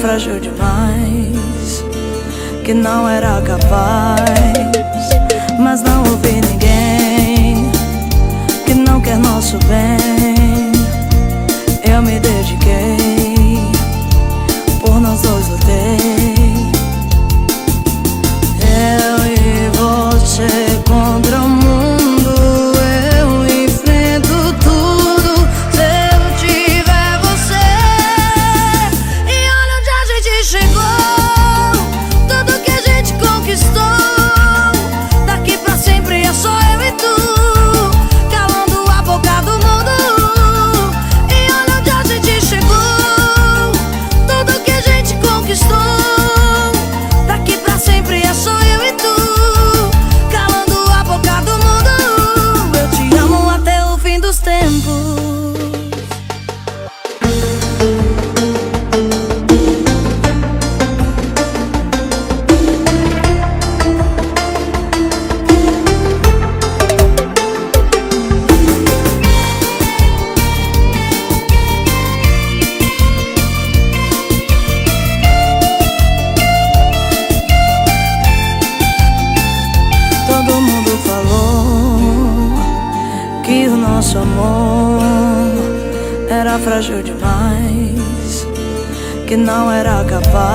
frágil demais, que não era capaz. Mas não ouvi ninguém que não quer nosso bem. Eu me dediquei, por nós dois lutei. Eu e você contra o mundo, eu enfrento tudo se eu tiver você. E olha onde a gente chegou, tudo que a gente conquistou. Daqui pra sempre é só eu e tu, calando a boca do mundo. E olha onde a gente chegou, tudo que a gente conquistou. Daqui pra sempre é só eu e tu, calando a boca do mundo. Eu te amo até o fim dos tempos. Todo mundo falou que o nosso amor era frágil demais, que não era capaz.